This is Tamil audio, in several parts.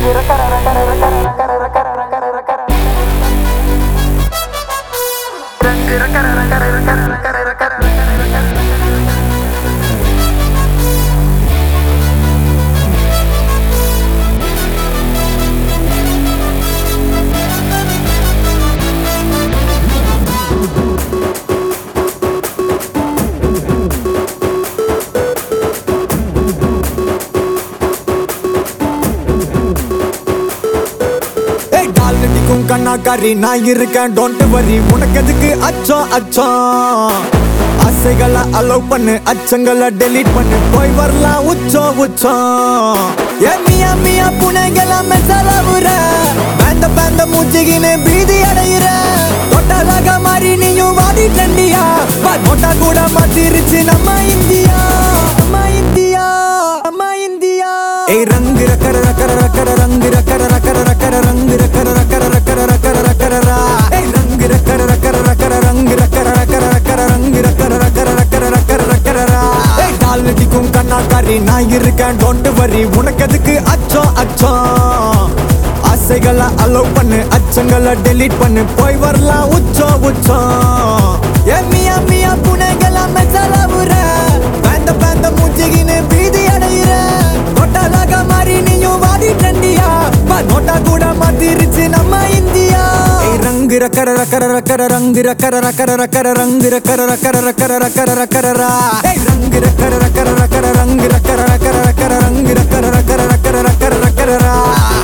கண்ணாக்காரி நான் இருக்கேன் don't worry உனக்கு எதுக்கு அச்சம் அச்சம் ஆசைகளை அலோவ் பண்ணு அச்சங்களை delete பண்ணு போய் வரலாம் உச்சம் உச்சம் ஏ மியா மியா புனைகளை மெசலவுற பேந்த பேந்த மூச்சிகினே பீதி அடையிற தொட்டலாக மாறி நீயும் வாடி டண்டியா நோட்டா கூட மாத்திருச்சு நம்ம இந்தியா நம்ம இந்தியா நம்ம இந்தியா ஏ ரங்கு ரக்கர ரக்கர ரக்கர ரங்கு ரக்கர ரக்கர ரக்கர ரங்கு ரக்கர ரக்கர ரக்கர ரக்கர ரக்கர ரா ஏ ரங்கு ரக்கர ரக்கர ரக்கர ரங்கு ரக்கர ரக்கர ரக்கர ரங்கு ரக்கர ரக்கர ரக்கர ரக்கர ரக்கர ரா ஏ கால் நடிக்கும் கண்ணாக்காரி நான் இருக்கேன் don't worry உனக்கு எதுக்கு அச்சம் அச்சம் ஆசைகளை அலோவ் பண்ணு அச்சங்களை delete பண்ணு போய் வரலாம் உச்சம் உச்சம் ஏ மியா மியா புனைகளை மெசலவுற பேந்த பேந்த மூச்சிகினே பீதி அடையிற தொட்டலாக மாறி நீயும் வாடி டண்டியா நோட்டா கூட மாத்திருச்சு நம்ம இந்தியா ரங்கு ரக்கர ரக்கர ரக்கர ரங்கு ரக்கர ரக்கர ரக்கர ரங்கு ரக்கர ரக்கர ரக்கர ரக்கர ரக்கர ரா ரங்கு ரக்கர ரக்கர ரக்கர ரங்கு ரக்கர ரக்கர ரக்கர ரங்கு ரக்கர ரக்கர ரக்கர ரக்கர ரக்கர ரா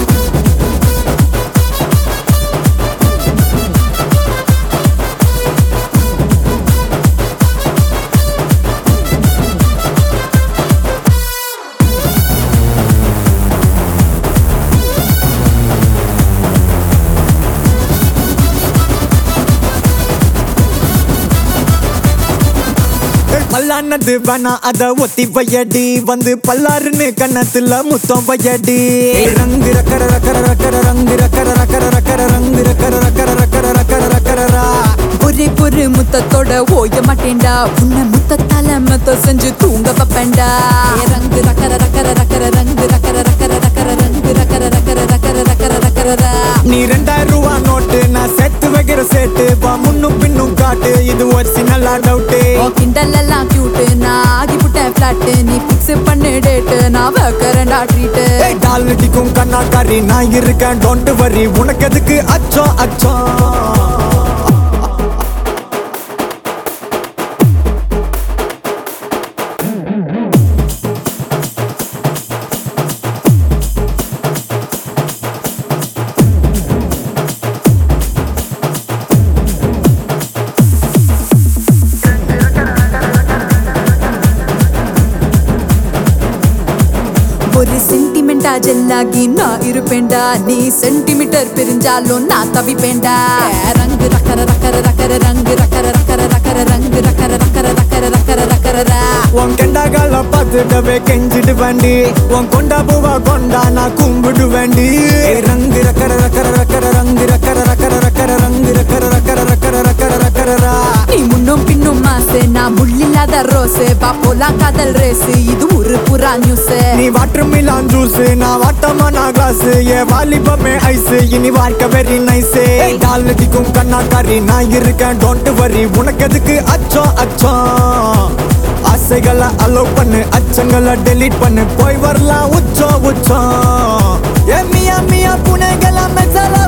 பல்லானது வேணா அத ஒத்தி வையடி வந்து பல்லாருன்னு கண்ணத்துல முத்தம் வையடி ரங்கு ரக்கர ரக்கர ரக்கர ரங்கு ரக்கர ரக்கர ரக்கர ரங்கு ரக்கர ரக்கர ரக்கர ரக்கர ரக்கர ரா ஒரே ஒரு முத்தத்தோட ஓய மாட்டேன்டா உன்னை முத்தத்தால மத்த செஞ்சு தூங்க வைப்பேன்டா ரங்கு ரக்கர ரக்கர ரக்கர ரங்கு ரக்கர ரக்கர ரக்கர ரங்கு ரக்கர ரக்கர ரக்கர ரக்கர ரக்கர ரா நீ 2000 ரூபாய் நோட்டு நான் சேர்த்து வைக்கிற சேட்டு வா முன்னும் பின்னும் காட்டு இது ஒரிஜினல் டவுட்டு கிண்டல் எல்லாம் கியூட் நான் ஆகி புட்டேன் பிளாட் நீ பிக்ஸ் பண்ணு டேட் நான் வைக்கிறேன்டா ட்ரீட் டால் நடிக்கும் கண்ணாக்காரி நான் இருக்கேன் don't worry உனக்கு எதுக்கு அச்சம் அச்சம் ஒரு சென்டிமெண்டா ஜெல்லாகி நான் இருப்பேன்டா நீ சென்டிமீட்டர் பிரிஞ்சாலும் நான் தவிப்பேன்டா ரங்கு ரக்கர ரக்கர ரக்கர ரங்கு ரக்கர ரக்கர ரக்கர ரங்கு ரக்கர ரக்கர ரக்கர ரக்கர ரக்கர ரா உன் கெண்டாகால பார்த்துடவே கெஞ்சிடு வேண்டி உன் கொண்டா பூவா கொண்டா நான் கும்பிடு வேண்டி ரங்கு ரக்கர ரக்கர ரக்கர ரங்கு ரக்கர ரக்கர ரக்கர ரங்கு ரக்கர ரக்கர ரக்கர ரக்கர ரக்கர ரா நீ முன்னும் பின்னும் மாசு நான் முள்ளில்லாத ரோஸ் பா போலாம் காதல் ரேஸ் இது ஒரு புறா நியூஸ் நீ வாட்டர் மிலான் ஜூஸ் நான் வாட்டமான கிளாஸ் ஏ வாலிபமே ஐஸ் இனி வாழ்க்க வெரி நைஸ் டால் நடிக்கும் கண்ணாக்காரி நான் இருக்கேன் don't worry உனக்கு எதுக்கு அச்சம் அச்சம் ஆசைகளை அலோவ் பண்ணு அச்சங்களை delete பண்ணு போய் வரலாம் உச்சம் உச்சம் ஏ மியா மியா புனைகளை மெசல